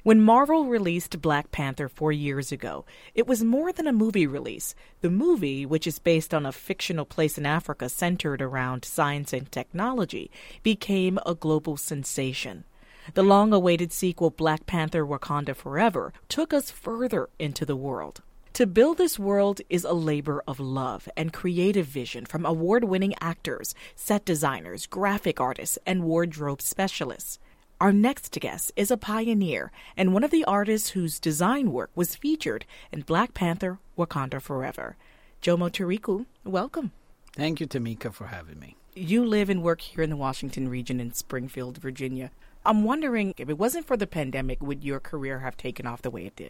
When Marvel released Black Panther 4 years ago, it was more than a movie release. The movie, which is based on a fictional place in Africa centered around science and technology, became a global sensation. The long-awaited sequel, Black Panther Wakanda Forever, took us further into the world. To build this world is a labor of love and creative vision from award-winning actors, set designers, graphic artists, and wardrobe specialists. Our next guest is a pioneer and one of the artists whose design work was featured in Black Panther Wakanda Forever. Jomo Tariku, welcome. Thank you, Tamika, for having me. You live and work here in the Washington region in Springfield, Virginia. I'm wondering, if it wasn't for the pandemic, would your career have taken off the way it did?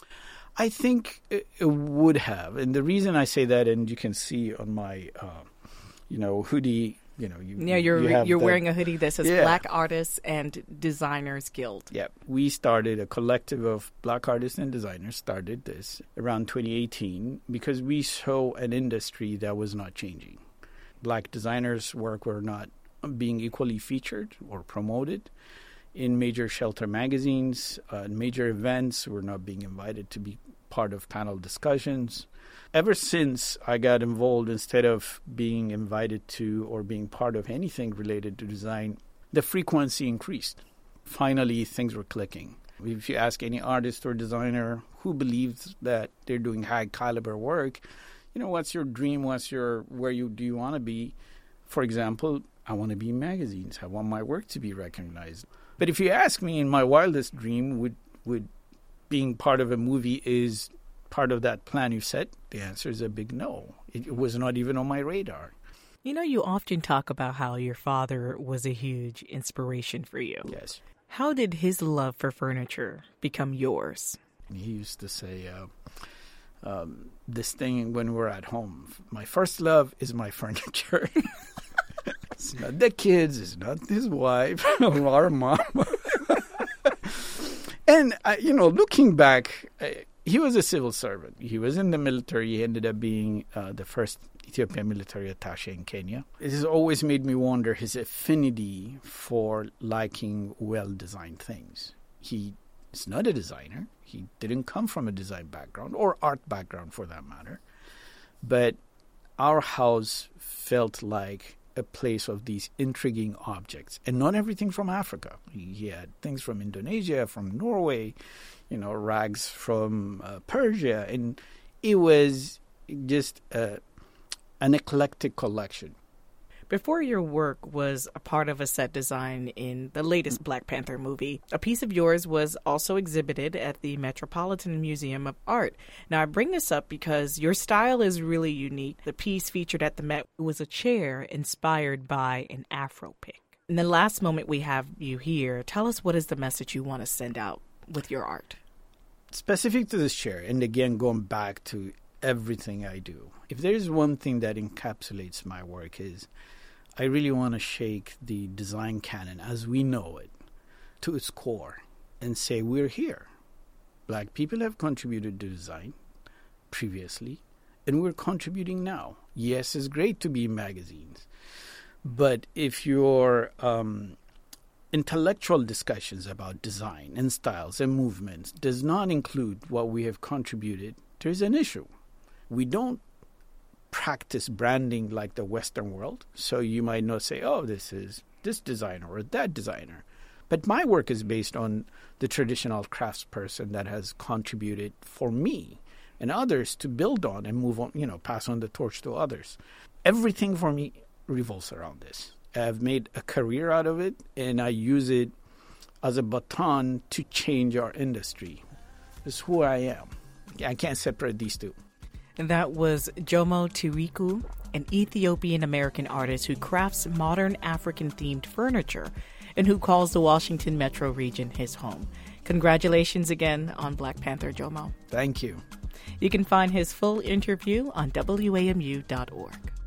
I think it would have. And the reason I say that, and you can see on my, hoodie, you're wearing a hoodie that says Black Artists and Designers Guild. Yeah, we started a collective of Black artists and designers, started this around 2018 because we saw an industry that was not changing. Black designers' work were not being equally featured or promoted in major shelter magazines. Major events were not being invited to be part of panel discussions. Ever since I got involved, instead of being invited to or being part of anything related to design, the frequency increased. Finally, things were clicking. If you ask any artist or designer who believes that they're doing high caliber work, what's your dream? Do you want to be? For example, I want to be in magazines. I want my work to be recognized. But if you ask me, in my wildest dream, would being part of a movie is part of that plan you set? The answer is a big no. It was not even on my radar. You often talk about how your father was a huge inspiration for you. Yes. How did his love for furniture become yours? He used to say this thing when we're at home. My first love is my furniture. It's not the kids. It's not his wife or our mom. And, looking back, he was a civil servant. He was in the military. He ended up being the first Ethiopian military attaché in Kenya. It has always made me wonder his affinity for liking well-designed things. He is not a designer. He didn't come from a design background or art background for that matter. But our house felt like a place of these intriguing objects, and not everything from Africa. He had things from Indonesia, from Norway, rags from Persia, and it was just an eclectic collection. Before your work was a part of a set design in the latest Black Panther movie, a piece of yours was also exhibited at the Metropolitan Museum of Art. Now, I bring this up because your style is really unique. The piece featured at the Met was a chair inspired by an Afro pick. In the last moment we have you here, tell us what is the message you want to send out with your art. Specific to this chair, and again, going back to everything I do, if there's one thing that encapsulates my work is I really want to shake the design canon as we know it to its core and say we're here. Black people have contributed to design previously, and we're contributing now. Yes, it's great to be in magazines, but if your intellectual discussions about design and styles and movements does not include what we have contributed, there's an issue. We don't practice branding like the Western world. So you might not say, oh, this is this designer or that designer. But my work is based on the traditional craftsperson that has contributed for me and others to build on and move on, pass on the torch to others. Everything for me revolves around this. I've made a career out of it, and I use it as a baton to change our industry. It's who I am. I can't separate these two. And that was Jomo Tariku, an Ethiopian-American artist who crafts modern African-themed furniture and who calls the Washington metro region his home. Congratulations again on Black Panther, Jomo. Thank you. You can find his full interview on WAMU.org.